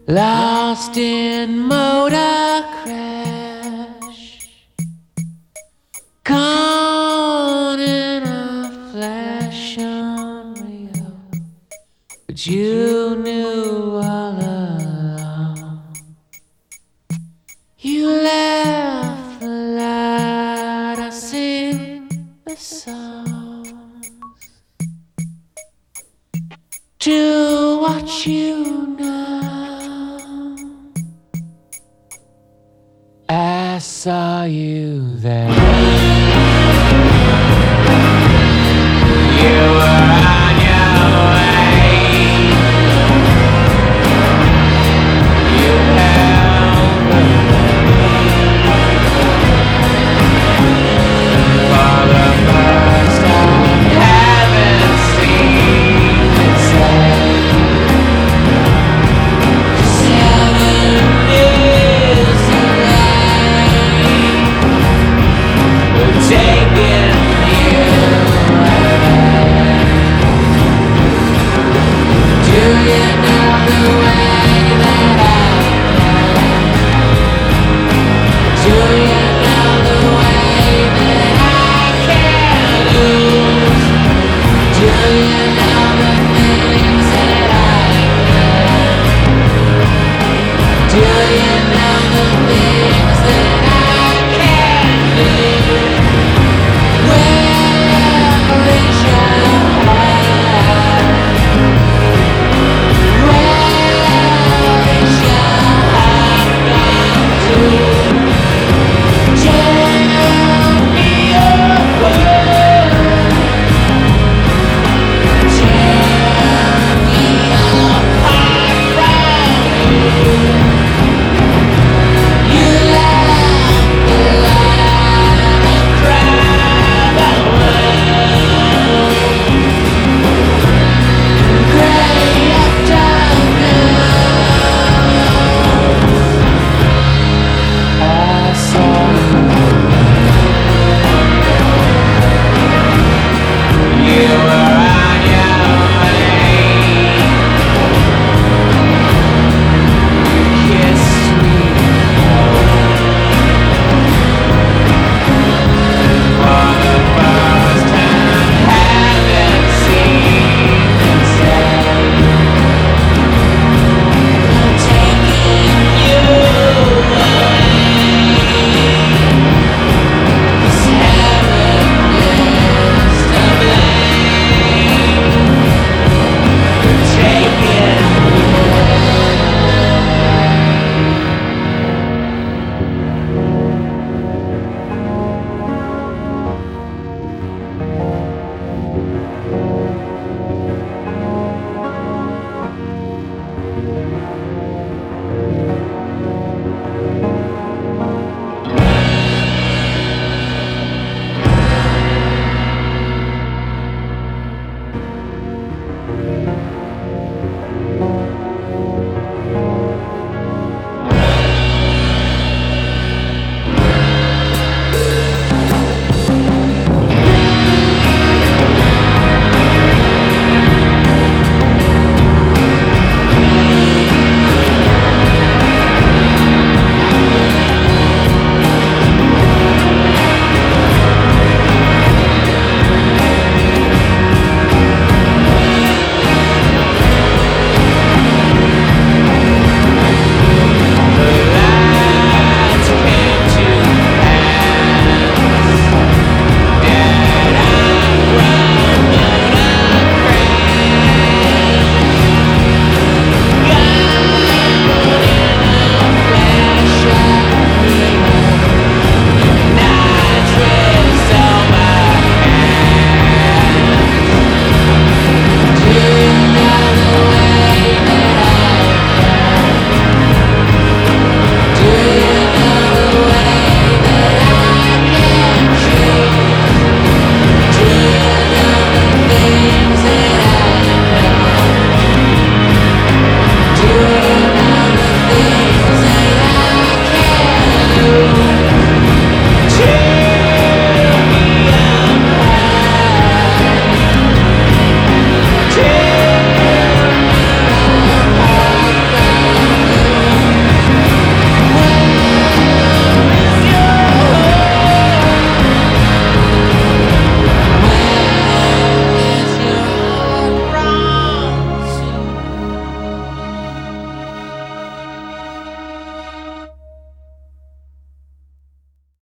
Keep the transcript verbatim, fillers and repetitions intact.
Lost in motor crash, caught in a flash unreal, but you knew all along. You left the light, I sing the songs to watch you now. I saw you there. You were on your way. You held the for the first time. Haven't seen it said. Seven years away. We're taking you away. Do you know the way that